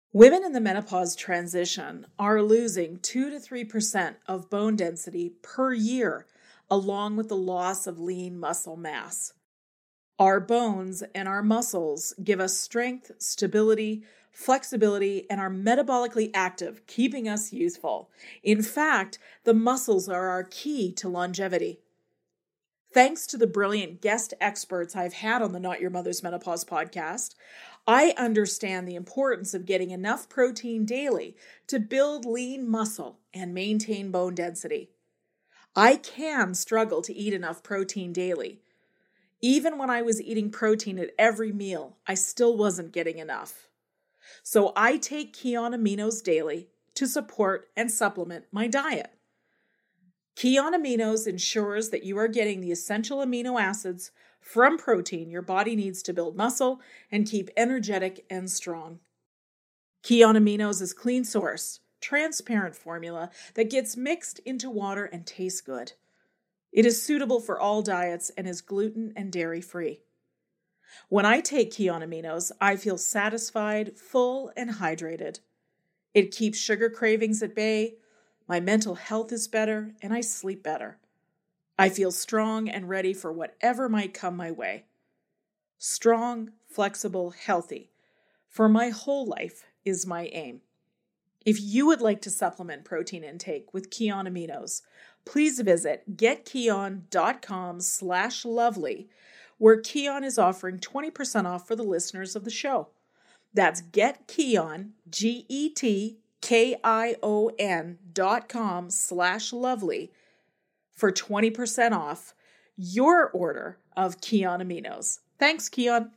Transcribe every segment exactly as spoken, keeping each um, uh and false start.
Women in the menopause transition are losing two to three percent of bone density per year, along with the loss of lean muscle mass. Our bones and our muscles give us strength, stability, flexibility, and are metabolically active, keeping us youthful. In fact, the muscles are our key to longevity. Thanks to the brilliant guest experts I've had on the Not Your Mother's Menopause podcast, I understand the importance of getting enough protein daily to build lean muscle and maintain bone density. I can struggle to eat enough protein daily. Even when I was eating protein at every meal, I still wasn't getting enough. So I take Kion Aminos daily to support and supplement my diet. Kion Aminos ensures that you are getting the essential amino acids from protein your body needs to build muscle and keep energetic and strong. Kion Aminos is clean source, transparent formula that gets mixed into water and tastes good. It is suitable for all diets and is gluten and dairy free. When I take Kion Aminos, I feel satisfied, full, and hydrated. It keeps sugar cravings at bay. My mental health is better, and I sleep better. I feel strong and ready for whatever might come my way. Strong, flexible, healthy. For my whole life is my aim. If you would like to supplement protein intake with Kion Aminos, please visit getkion.com slash lovely, where Kion is offering twenty percent off for the listeners of the show. That's getkion, G E T K I O N dot com slash lovely for twenty percent off your order of Kion Aminos. Thanks, Kion.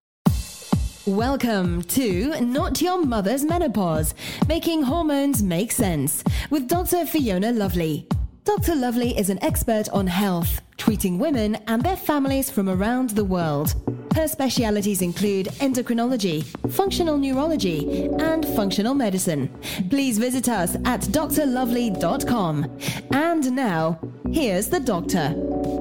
Welcome to Not Your Mother's Menopause, Making Hormones Make Sense, with Doctor Fiona Lovely. Doctor Lovely is an expert on health, treating women and their families from around the world. Her specialities include endocrinology, functional neurology, and functional medicine. Please visit us at d r lovely dot com. And now, here's the doctor.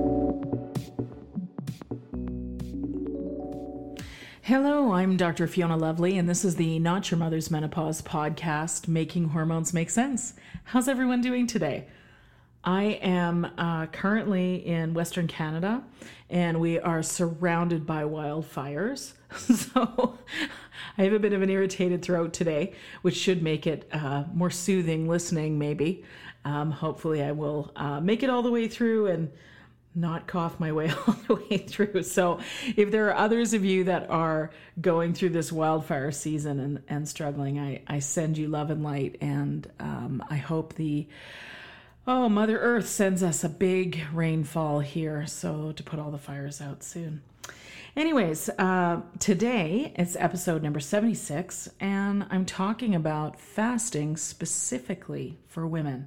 Hello, I'm Doctor Fiona Lovely, and this is the Not Your Mother's Menopause podcast, Making Hormones Make Sense. How's everyone doing today? I am uh, currently in Western Canada, and we are surrounded by wildfires. So I have a bit of an irritated throat today, which should make it uh, more soothing listening, maybe. Um, hopefully I will uh, make it all the way through and not cough my way all the way through. So if there are others of you that are going through this wildfire season and, and struggling, I, I send you love and light, and um, I hope the Oh, Mother Earth sends us a big rainfall here, so to put all the fires out soon. Anyways, uh, today it's episode number seventy-six, and I'm talking about fasting specifically for women.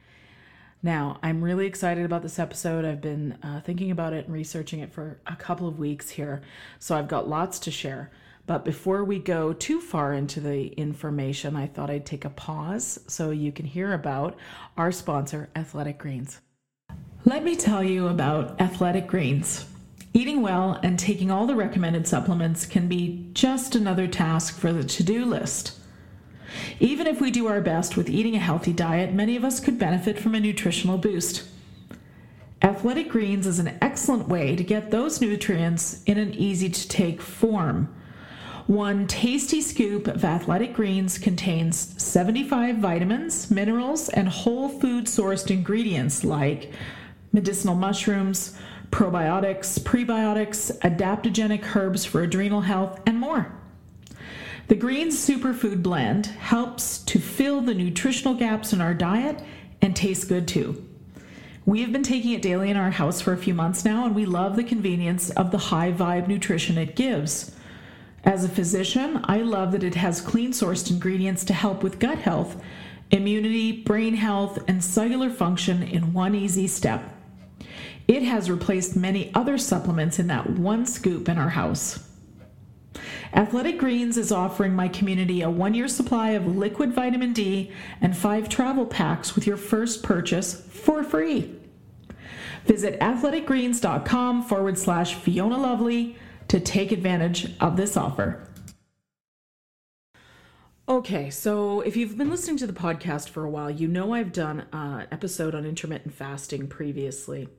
Now, I'm really excited about this episode. I've been uh, thinking about it and researching it for a couple of weeks here, so I've got lots to share. But before we go too far into the information, I thought I'd take a pause so you can hear about our sponsor, Athletic Greens. Let me tell you about Athletic Greens. Eating well and taking all the recommended supplements can be just another task for the to-do list. Even if we do our best with eating a healthy diet, many of us could benefit from a nutritional boost. Athletic Greens is an excellent way to get those nutrients in an easy-to-take form. One tasty scoop of Athletic Greens contains seventy-five vitamins, minerals, and whole food sourced ingredients like medicinal mushrooms, probiotics, prebiotics, adaptogenic herbs for adrenal health, and more. The Greens Superfood Blend helps to fill the nutritional gaps in our diet and tastes good too. We have been taking it daily in our house for a few months now, and we love the convenience of the high vibe nutrition it gives. As a physician, I love that it has clean-sourced ingredients to help with gut health, immunity, brain health, and cellular function in one easy step. It has replaced many other supplements in that one scoop in our house. Athletic Greens is offering my community a one-year supply of liquid vitamin D and five travel packs with your first purchase for free. Visit athleticgreens.com forward slash Fiona Lovely to take advantage of this offer. Okay, so if you've been listening to the podcast for a while, you know I've done an episode on intermittent fasting previously.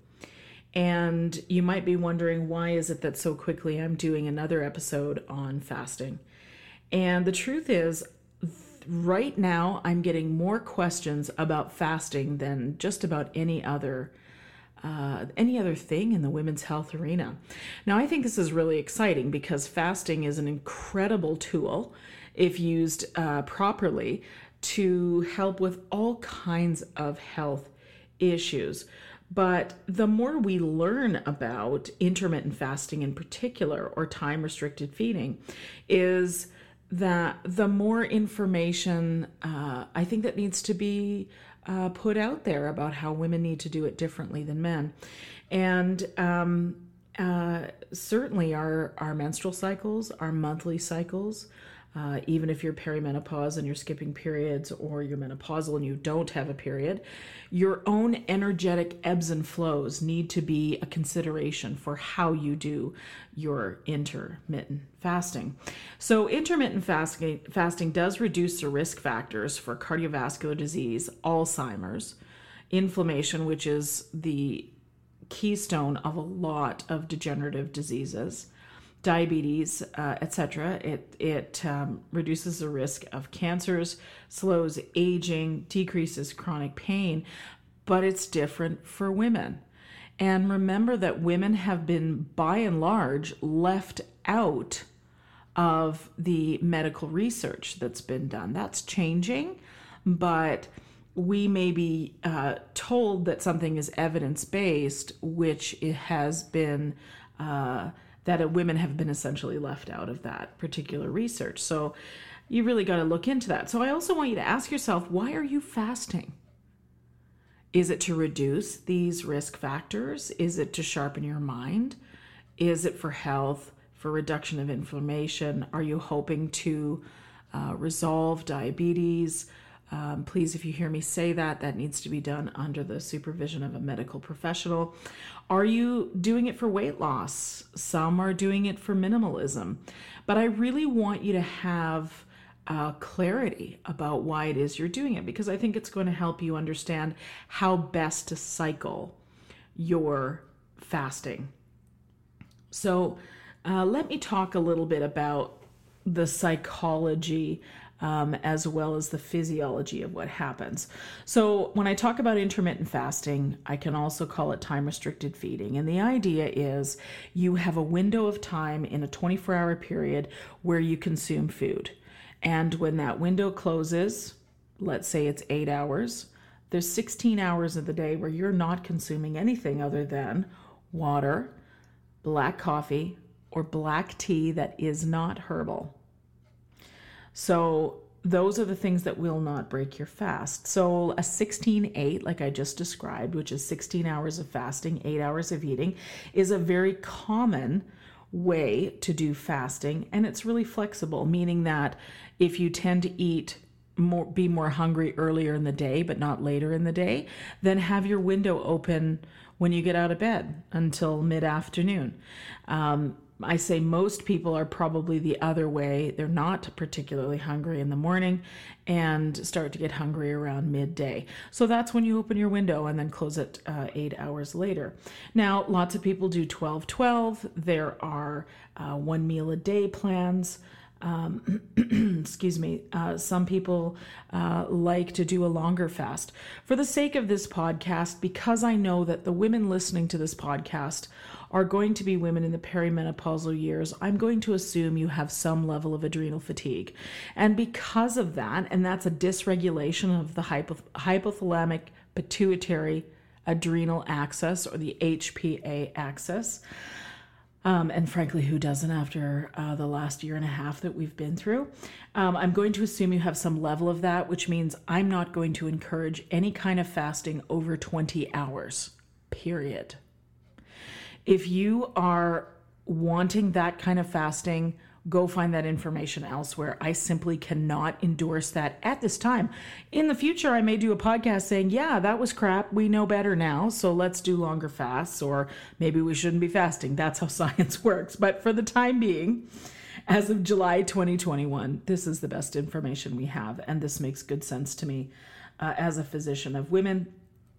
And you might be wondering, why is it that so quickly I'm doing another episode on fasting? And the truth is, right now I'm getting more questions about fasting than just about any other uh, any other thing in the women's health arena. Now, I think this is really exciting because fasting is an incredible tool, if used uh, properly, to help with all kinds of health issues. But the more we learn about intermittent fasting in particular, or time-restricted feeding, is that the more information uh, I think that needs to be uh, put out there about how women need to do it differently than men. And um, uh, certainly our, our menstrual cycles, our monthly cycles, Uh, even if you're perimenopause and you're skipping periods, or you're menopausal and you don't have a period, your own energetic ebbs and flows need to be a consideration for how you do your intermittent fasting. So intermittent fasting, fasting does reduce the risk factors for cardiovascular disease, Alzheimer's, inflammation, which is the keystone of a lot of degenerative diseases, diabetes, uh, et cetera. It it um, reduces the risk of cancers, slows aging, decreases chronic pain, but it's different for women. And remember that women have been, by and large, left out of the medical research that's been done. That's changing, but we may be uh, told that something is evidence-based, which it has been uh, that women have been essentially left out of that particular research. So you really got to look into that. So I also want you to ask yourself, why are you fasting? Is it to reduce these risk factors? Is it to sharpen your mind? Is it for health, for reduction of inflammation? Are you hoping to uh, resolve diabetes? Um, please, if you hear me say that, that needs to be done under the supervision of a medical professional. Are you doing it for weight loss? Some are doing it for minimalism. But I really want you to have uh, clarity about why it is you're doing it, because I think it's going to help you understand how best to cycle your fasting. So uh, let me talk a little bit about the psychology Um, as well as the physiology of what happens. So when I talk about intermittent fasting, I can also call it time-restricted feeding. And the idea is you have a window of time in a twenty-four hour period where you consume food. And when that window closes, let's say it's eight hours, there's sixteen hours of the day where you're not consuming anything other than water, black coffee, or black tea that is not herbal. So those are the things that will not break your fast. So a sixteen eight, like I just described, which is sixteen hours of fasting, eight hours of eating, is a very common way to do fasting. And it's really flexible, meaning that if you tend to eat more, be more hungry earlier in the day, but not later in the day, then have your window open when you get out of bed until mid-afternoon. Um, I say most people are probably the other way. They're not particularly hungry in the morning and start to get hungry around midday. So that's when you open your window and then close it uh, eight hours later. Now, lots of people do twelve twelve. There are uh, one meal a day plans. Um, excuse me. Uh, some people uh, like to do a longer fast. For the sake of this podcast, because I know that the women listening to this podcast are going to be women in the perimenopausal years, I'm going to assume you have some level of adrenal fatigue. And because of that, and that's a dysregulation of the hypo- hypothalamic pituitary adrenal axis, or the H P A axis, Um, and frankly, who doesn't after uh, the last year and a half that we've been through? Um, I'm going to assume you have some level of that, which means I'm not going to encourage any kind of fasting over twenty hours, period. If you are wanting that kind of fasting, go find that information elsewhere. I simply cannot endorse that at this time. In the future, I may do a podcast saying, yeah, that was crap. We know better now, so let's do longer fasts, or maybe we shouldn't be fasting. That's how science works. But for the time being, as of July twenty twenty-one, this is the best information we have, and this makes good sense to me uh, as a physician of women,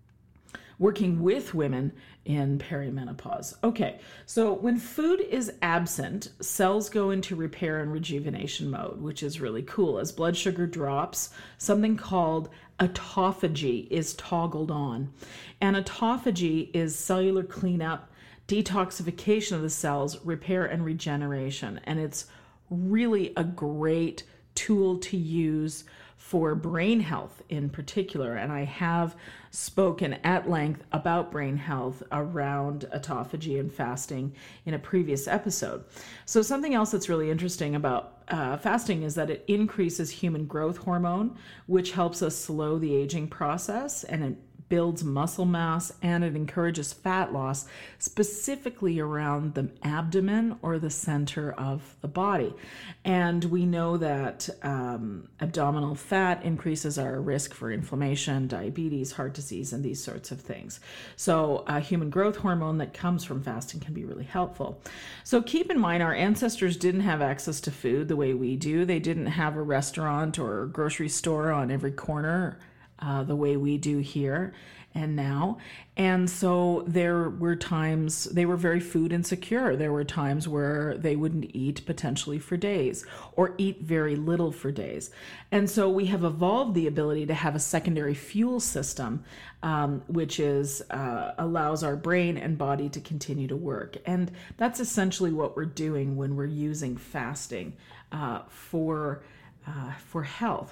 working with women in perimenopause. Okay, so when food is absent, cells go into repair and rejuvenation mode, which is really cool. As blood sugar drops, something called autophagy is toggled on. And autophagy is cellular cleanup, detoxification of the cells, repair and regeneration. And it's really a great tool to use for brain health in particular. And I have spoken at length about brain health around autophagy and fasting in a previous episode. So something else that's really interesting about uh, fasting is that it increases human growth hormone, which helps us slow the aging process, and it builds muscle mass, and it encourages fat loss, specifically around the abdomen or the center of the body. And we know that um, abdominal fat increases our risk for inflammation, diabetes, heart disease, and these sorts of things. So a human growth hormone that comes from fasting can be really helpful. So keep in mind, our ancestors didn't have access to food the way we do. They didn't have a restaurant or a grocery store on every corner Uh, the way we do here and now. And so there were times they were very food insecure. There were times where they wouldn't eat potentially for days, or eat very little for days. And so we have evolved the ability to have a secondary fuel system, um, which is uh, allows our brain and body to continue to work. And that's essentially what we're doing when we're using fasting uh, for uh, for health.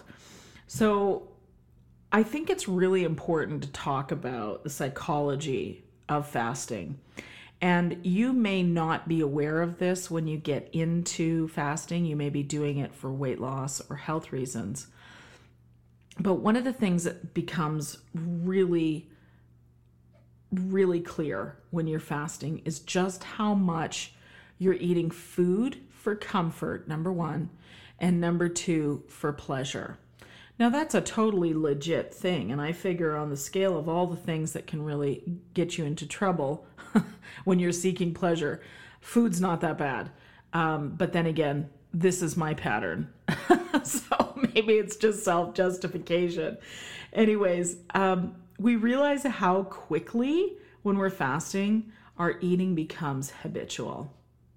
So I think it's really important to talk about the psychology of fasting. And you may not be aware of this when you get into fasting. You may be doing it for weight loss or health reasons. But one of the things that becomes really, really clear when you're fasting is just how much you're eating food for comfort, number one, and number two, for pleasure. Now, that's a totally legit thing, and I figure on the scale of all the things that can really get you into trouble when you're seeking pleasure, food's not that bad. Um, but then again, this is my pattern. So maybe it's just self-justification. Anyways, um, we realize how quickly when we're fasting, our eating becomes habitual.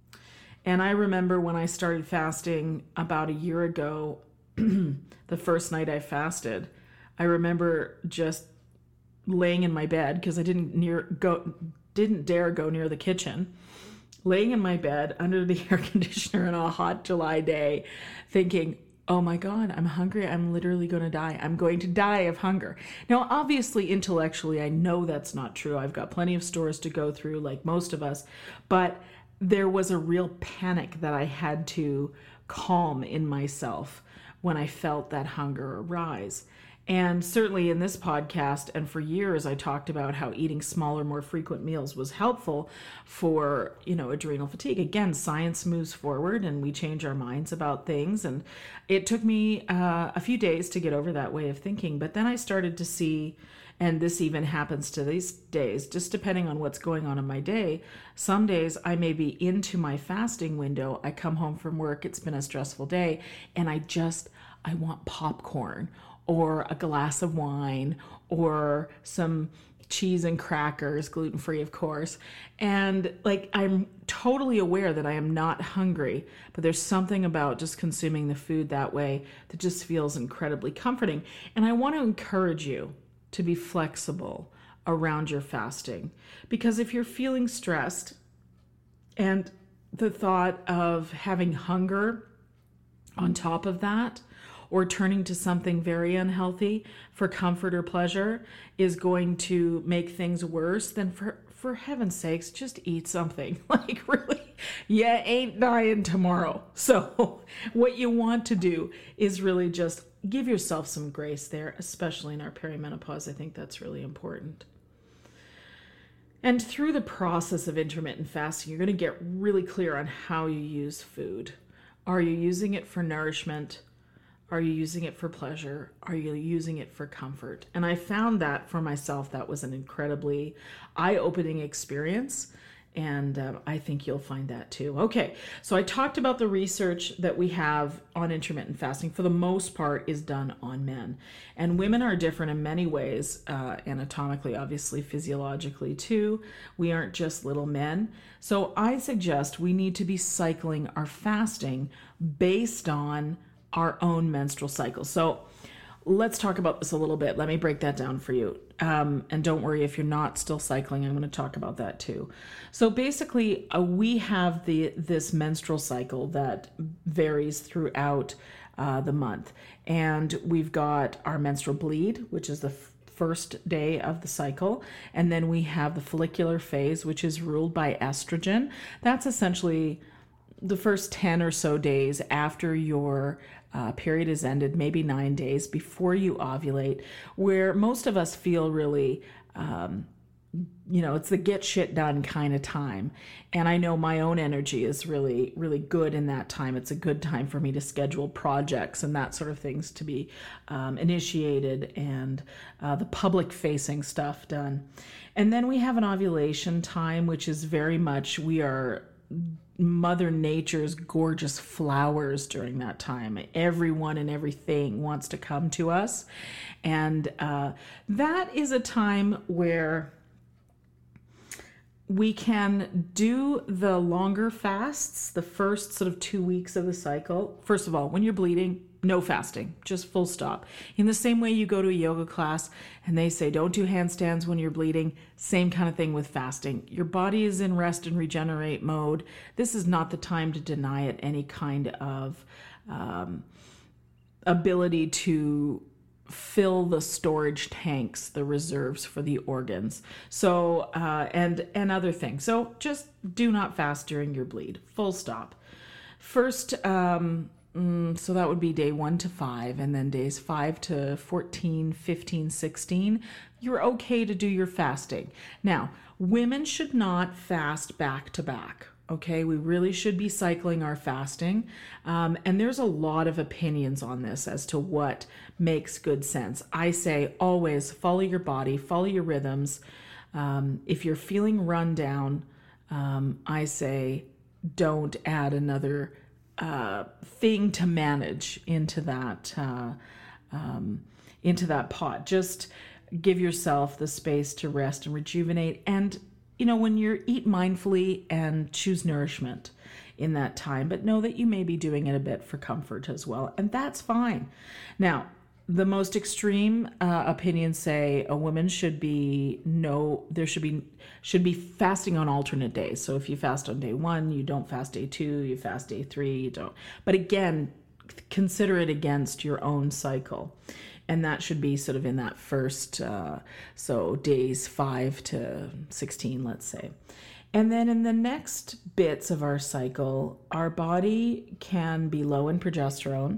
And I remember when I started fasting about a year ago, the first night I fasted, I remember just laying in my bed because I didn't near go didn't dare go near the kitchen, laying in my bed under the air conditioner on a hot July day, thinking, oh my God, I'm hungry. I'm literally going to die. I'm going to die of hunger. Now, obviously, intellectually, I know that's not true. I've got plenty of stores to go through like most of us, but there was a real panic that I had to calm in myself when I felt that hunger arise. And certainly in this podcast, and for years, I talked about how eating smaller, more frequent meals was helpful for, you know, adrenal fatigue. Again, science moves forward and we change our minds about things. And it took me uh, a few days to get over that way of thinking. But then I started to see, and this even happens to these days, just depending on what's going on in my day. Some days I may be into my fasting window. I come home from work, it's been a stressful day, and I just, I want popcorn or a glass of wine or some cheese and crackers, gluten-free, of course. And like, I'm totally aware that I am not hungry, but there's something about just consuming the food that way that just feels incredibly comforting. And I want to encourage you to be flexible around your fasting. Because if you're feeling stressed and the thought of having hunger on top of that, or turning to something very unhealthy for comfort or pleasure is going to make things worse, then for, for heaven's sakes, just eat something. Like, really, you ain't dying tomorrow. So what you want to do is really just give yourself some grace there, especially in our perimenopause. I think that's really important. And through the process of intermittent fasting, you're going to get really clear on how you use food. Are you using it for nourishment? Are you using it for pleasure? Are you using it for comfort? And I found that for myself, that was an incredibly eye-opening experience. And uh, I think you'll find that too. Okay, so I talked about the research that we have on intermittent fasting. For the most part, is done on men. And women are different in many ways, uh, anatomically, obviously, physiologically too. We aren't just little men. So I suggest we need to be cycling our fasting based on our own menstrual cycle. So let's talk about this a little bit. Let me break that down for you. Um, and don't worry if you're not still cycling, I'm going to talk about that too. So basically, uh, we have the this menstrual cycle that varies throughout uh, the month. And we've got our menstrual bleed, which is the f- first day of the cycle. And then we have the follicular phase, which is ruled by estrogen. That's essentially the first ten or so days after your uh, period is ended, maybe nine days before you ovulate, where most of us feel really, um, you know, it's the get shit done kind of time. And I know my own energy is really, really good in that time. It's a good time for me to schedule projects and that sort of things to be um, initiated and uh, the public facing stuff done. And then we have an ovulation time, which is very much, we are Mother Nature's gorgeous flowers during that time. Everyone and everything wants to come to us. And uh, that is a time where we can do the longer fasts, the first sort of two weeks of the cycle. First of all, when you're bleeding, no fasting, just full stop. In the same way you go to a yoga class and they say, don't do handstands when you're bleeding, same kind of thing with fasting. Your body is in rest and regenerate mode. This is not the time to deny it any kind of um, ability to fill the storage tanks, the reserves for the organs. So, uh, and, and other things. So just do not fast during your bleed, full stop. First, um, Mm, so that would be day one to five, and then days five to fourteen, fifteen, sixteen, you're okay to do your fasting. Now, women should not fast back to back. Okay, we really should be cycling our fasting. Um, and there's a lot of opinions on this as to what makes good sense. I say always follow your body, follow your rhythms. Um, if you're feeling run down, um, I say don't add another Uh, thing to manage into that uh, um, into that pot. Just give yourself the space to rest and rejuvenate. And you know, when you're eat mindfully and choose nourishment in that time, but know that you may be doing it a bit for comfort as well, and that's fine. Now, the most extreme uh, opinions say a woman should be no, there should be should be fasting on alternate days. So if you fast on day one, you don't fast day two, you fast day three, you don't. But again, consider it against your own cycle. And that should be sort of in that first, uh, so days five to sixteen, let's say. And then in the next bits of our cycle, our body can be low in progesterone.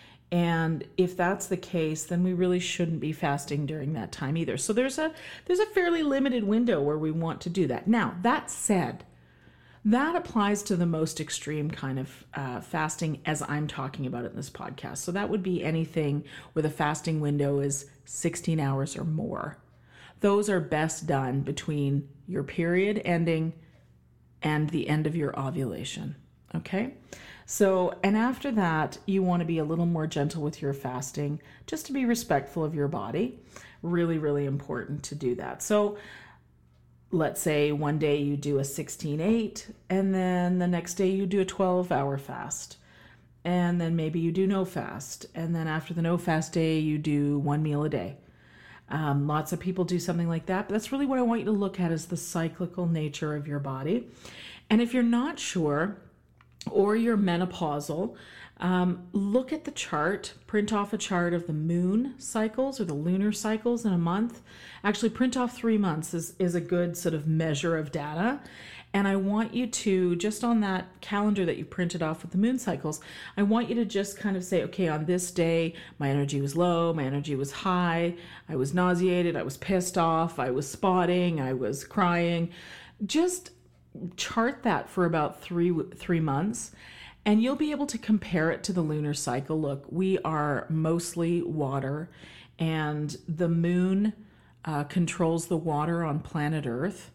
And if that's the case, then we really shouldn't be fasting during that time either. So there's a there's a fairly limited window where we want to do that. Now, that said, that applies to the most extreme kind of uh, fasting as I'm talking about it in this podcast. So that would be anything where the fasting window is sixteen hours or more. Those are best done between your period ending and the end of your ovulation. Okay? So, and after that, you want to be a little more gentle with your fasting, just to be respectful of your body. Really, really important to do that. So let's say one day you do a sixteen eight, and then the next day you do a twelve hour fast. And then maybe you do no fast. And then after the no fast day, you do one meal a day. Um, lots of people do something like that, but that's really what I want you to look at, is the cyclical nature of your body. And if you're not sure, or you're menopausal, um, look at the chart, print off a chart of the moon cycles or the lunar cycles in a month. Actually, print off three months is, is a good sort of measure of data. And I want you to, just on that calendar that you printed off with the moon cycles, I want you to just kind of say, okay, on this day, my energy was low, my energy was high, I was nauseated, I was pissed off, I was spotting, I was crying. Just chart that for about three three months, and you'll be able to compare it to the lunar cycle. Look, we are mostly water, and the moon uh, controls the water on planet Earth.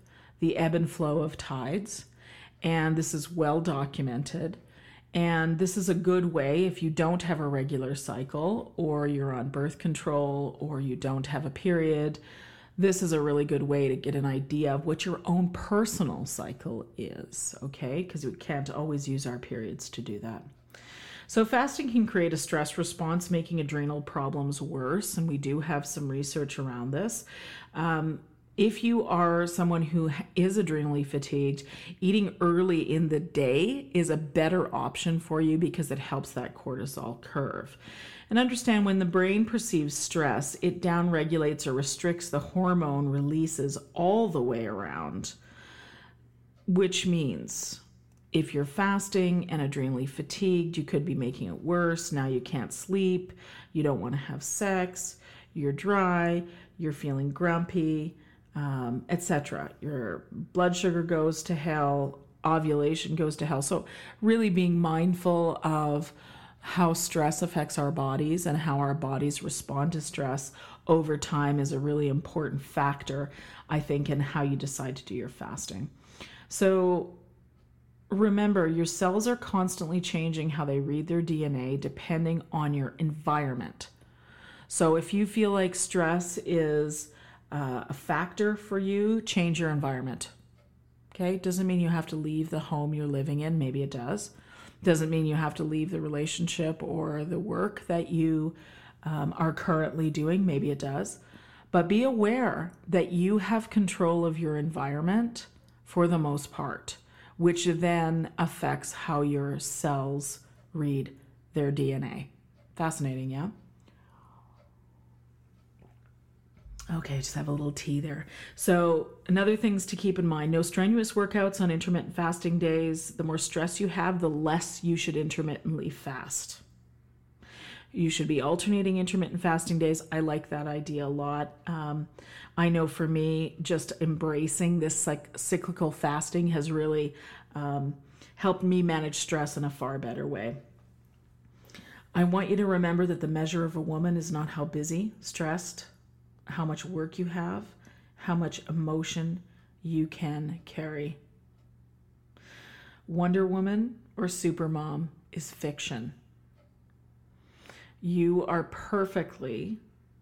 the ebb and flow of tides. And this is well documented. And this is a good way if you don't have a regular cycle, or you're on birth control, or you don't have a period. This is a really good way to get an idea of what your own personal cycle is, okay? Because we can't always use our periods to do that. So fasting can create a stress response, making adrenal problems worse, and we do have some research around this. Um, if you are someone who is adrenally fatigued, eating early in the day is a better option for you because it helps that cortisol curve. And understand, when the brain perceives stress, it downregulates or restricts the hormone releases all the way around, which means if you're fasting and adrenally fatigued, you could be making it worse. Now you can't sleep, you don't want to have sex, you're dry, you're feeling grumpy, um, et cetera. Your blood sugar goes to hell, ovulation goes to hell. So really being mindful of how stress affects our bodies and how our bodies respond to stress over time is a really important factor, I think, in how you decide to do your fasting. So remember, your cells are constantly changing how they read their D N A depending on your environment. So if you feel like stress is uh, a factor for you, change your environment. Okay? Doesn't mean you have to leave the home you're living in. Maybe it does. Doesn't mean you have to leave the relationship or the work that you um, are currently doing. Maybe it does. But be aware that you have control of your environment for the most part, which then affects how your cells read their D N A. Fascinating, yeah? Okay, just have a little tea there. So another things to keep in mind, no strenuous workouts on intermittent fasting days. The more stress you have, the less you should intermittently fast. You should be alternating intermittent fasting days. I like that idea a lot. Um, I know for me, just embracing this like cyclical fasting has really um, helped me manage stress in a far better way. I want you to remember that the measure of a woman is not how busy, stressed, how much work you have, how much emotion you can carry. Wonder Woman or Supermom is fiction. You are perfectly,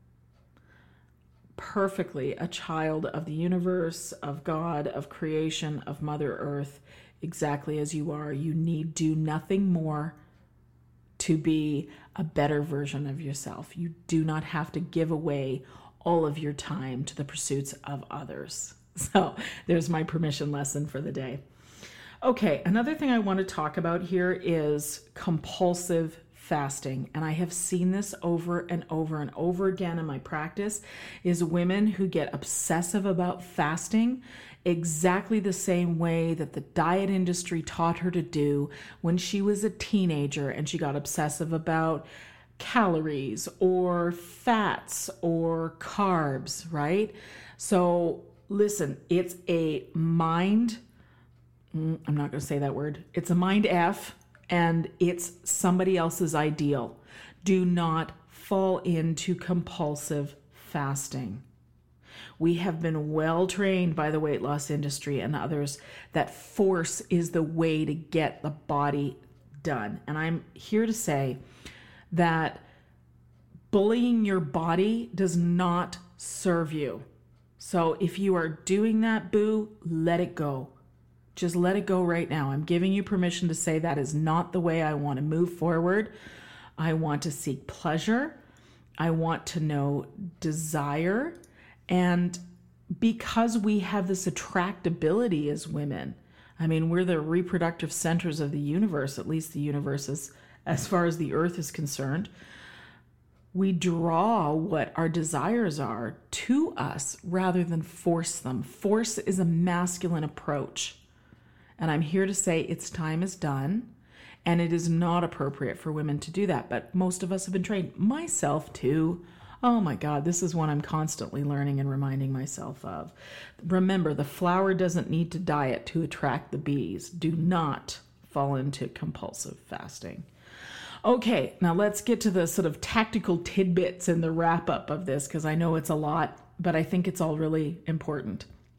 perfectly a child of the universe, of God, of creation, of Mother Earth, exactly as you are. You need do nothing more to be a better version of yourself. You do not have to give away all of your time to the pursuits of others. So there's my permission lesson for the day. Okay, another thing I want to talk about here is compulsive fasting. And I have seen this over and over and over again in my practice, is women who get obsessive about fasting exactly the same way that the diet industry taught her to do when she was a teenager and she got obsessive about calories or fats or carbs, right? So listen, it's a mind, I'm not going to say that word. It's a mind F, and it's somebody else's ideal. Do not fall into compulsive fasting. We have been well trained by the weight loss industry and others that force is the way to get the body done. And I'm here to say that bullying your body does not serve you. So if you are doing that, boo, let it go. Just let it go right now. I'm giving you permission to say that is not the way I want to move forward. I want to seek pleasure. I want to know desire. And because we have this attractability as women, I mean, we're the reproductive centers of the universe, at least the universe is, as far as the earth is concerned. We draw what our desires are to us rather than force them. Force is a masculine approach. And I'm here to say its time is done, and it is not appropriate for women to do that. But most of us have been trained, myself too. Oh my God, this is one I'm constantly learning and reminding myself of. Remember, the flower doesn't need to diet to attract the bees. Do not fall into compulsive fasting. Okay, now let's get to the sort of tactical tidbits in the wrap up of this, because I know it's a lot, but I think it's all really important.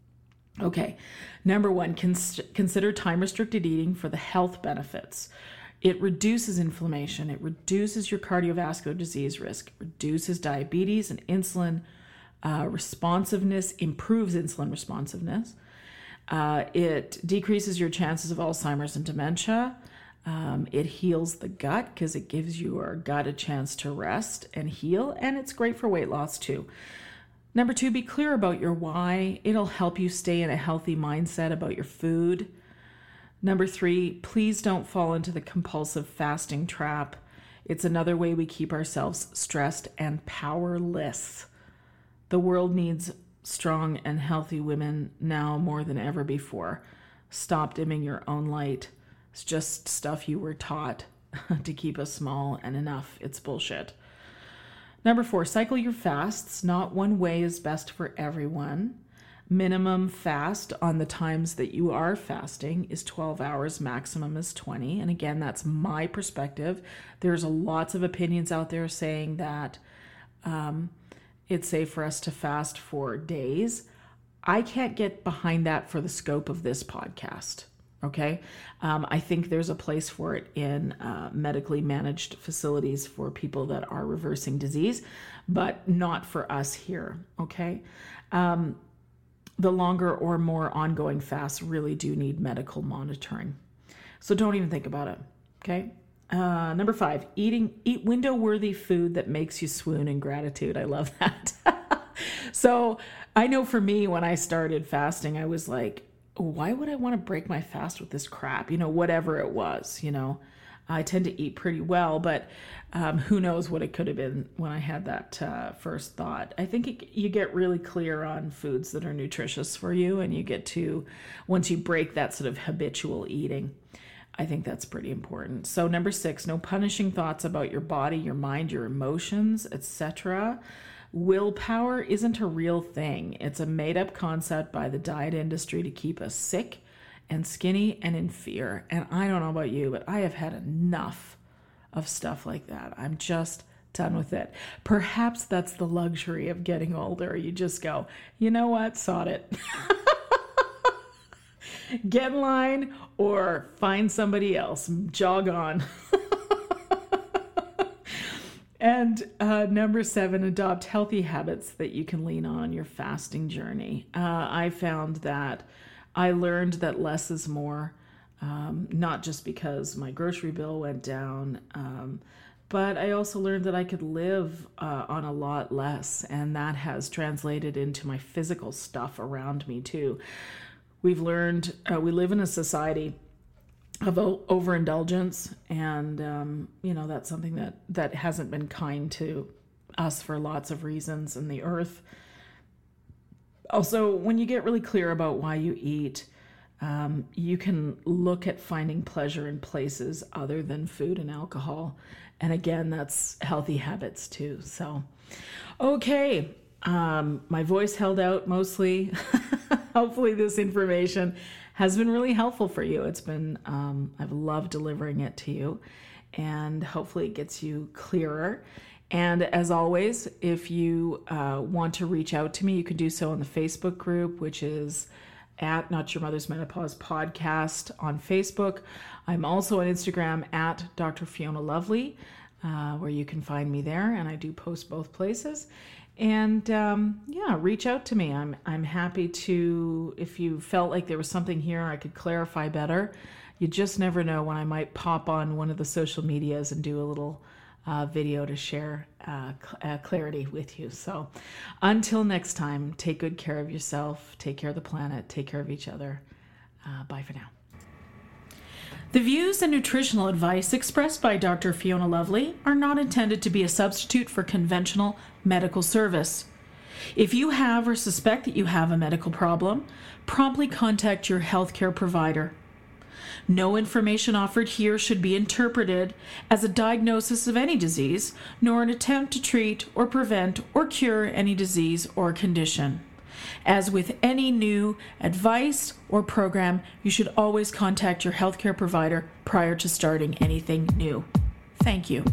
Okay, number one, cons- consider time-restricted eating for the health benefits. It reduces inflammation. It reduces your cardiovascular disease risk, reduces diabetes and insulin uh, responsiveness, improves insulin responsiveness. Uh, it decreases your chances of Alzheimer's and dementia. Um, it heals the gut because it gives your gut a chance to rest and heal, and it's great for weight loss too. Number two, be clear about your why. It'll help you stay in a healthy mindset about your food. Number three, please don't fall into the compulsive fasting trap. It's another way we keep ourselves stressed and powerless. The world needs strong and healthy women now more than ever before. Stop dimming your own light. It's just stuff you were taught to keep us small and enough. It's bullshit. Number four, cycle your fasts. Not one way is best for everyone. Minimum fast on the times that you are fasting is twelve hours, maximum is twenty. And again, that's my perspective. There's lots of opinions out there saying that um, it's safe for us to fast for days. I can't get behind that for the scope of this podcast. Okay. Um, I think there's a place for it in uh, medically managed facilities for people that are reversing disease, but not for us here. Okay. Um, the longer or more ongoing fasts really do need medical monitoring. So don't even think about it. Okay. Uh, number five, eating, eat window worthy food that makes you swoon in gratitude. I love that. So I know for me, when I started fasting, I was like, why would I want to break my fast with this crap? You know, whatever it was, you know, I tend to eat pretty well, but um, who knows what it could have been when I had that uh, first thought. I think it, you get really clear on foods that are nutritious for you, and you get to, once you break that sort of habitual eating, I think that's pretty important. So number six, no punishing thoughts about your body, your mind, your emotions, et cetera. Willpower isn't a real thing. It's a made-up concept by the diet industry to keep us sick and skinny and in fear. And I don't know about you, but I have had enough of stuff like that. I'm just done with it. Perhaps that's the luxury of getting older. You just go, you know what? Sod it. Get in line or find somebody else. Jog on. And uh, number seven, adopt healthy habits that you can lean on on your fasting journey. Uh, I found that I learned that less is more, um, not just because my grocery bill went down, um, but I also learned that I could live uh, on a lot less, and that has translated into my physical stuff around me too. We've learned, uh, we live in a society of overindulgence, and um, you know, that's something that that hasn't been kind to us for lots of reasons, and the earth. Also, when you get really clear about why you eat, um, you can look at finding pleasure in places other than food and alcohol, and again, that's healthy habits too. So, okay, um, my voice held out mostly. Hopefully, this information has been really helpful for you. It's been, um, I've loved delivering it to you, and hopefully it gets you clearer. And as always, if you uh, want to reach out to me, you can do so on the Facebook group, which is at Not Your Mother's Menopause Podcast on Facebook. I'm also on Instagram at Doctor Fiona Lovely, uh, where you can find me there, and I do post both places. And um, yeah, reach out to me. I'm I'm happy to, if you felt like there was something here I could clarify better. You just never know when I might pop on one of the social medias and do a little uh, video to share uh, cl- uh, clarity with you. So until next time, take good care of yourself, take care of the planet, take care of each other. Uh, bye for now. The views and nutritional advice expressed by Doctor Fiona Lovely are not intended to be a substitute for conventional medical service. If you have or suspect that you have a medical problem, promptly contact your healthcare provider. No information offered here should be interpreted as a diagnosis of any disease, nor an attempt to treat or prevent or cure any disease or condition. As with any new advice or program, you should always contact your healthcare provider prior to starting anything new. Thank you.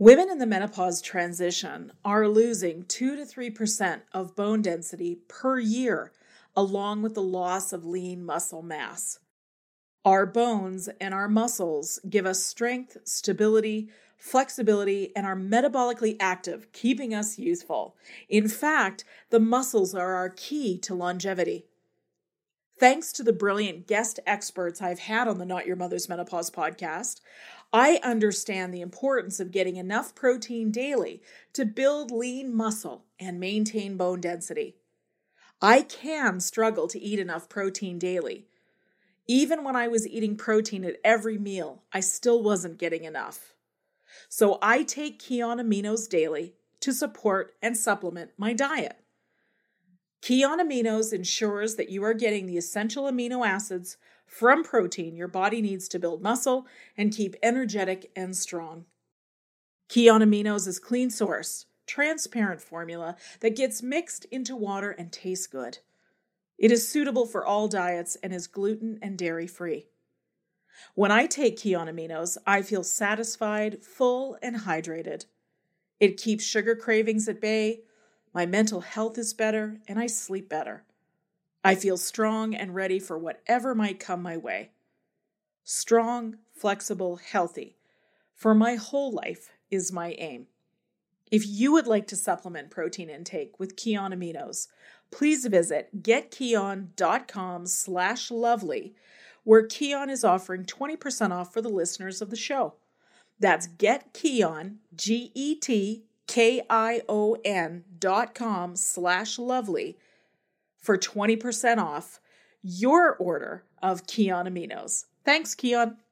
Women in the menopause transition are losing two to three percent of bone density per year, along with the loss of lean muscle mass. Our bones and our muscles give us strength, stability, flexibility, and are metabolically active, keeping us youthful. In fact, the muscles are our key to longevity. Thanks to the brilliant guest experts I've had on the Not Your Mother's Menopause podcast, I understand the importance of getting enough protein daily to build lean muscle and maintain bone density. I can struggle to eat enough protein daily. Even when I was eating protein at every meal, I still wasn't getting enough. So I take Kion Aminos daily to support and supplement my diet. Kion Aminos ensures that you are getting the essential amino acids from protein your body needs to build muscle and keep energetic and strong. Kion Aminos is clean source, transparent formula that gets mixed into water and tastes good. It is suitable for all diets and is gluten and dairy free. When I take Kion Aminos, I feel satisfied, full, and hydrated. It keeps sugar cravings at bay, my mental health is better, and I sleep better. I feel strong and ready for whatever might come my way. Strong, flexible, healthy. For my whole life is my aim. If you would like to supplement protein intake with Kion Aminos, please visit getkion.com slash lovely, where Kion is offering twenty percent off for the listeners of the show. That's getkion, G E T K I O N dot com slash lovely for twenty percent off your order of Kion Aminos. Thanks, Kion.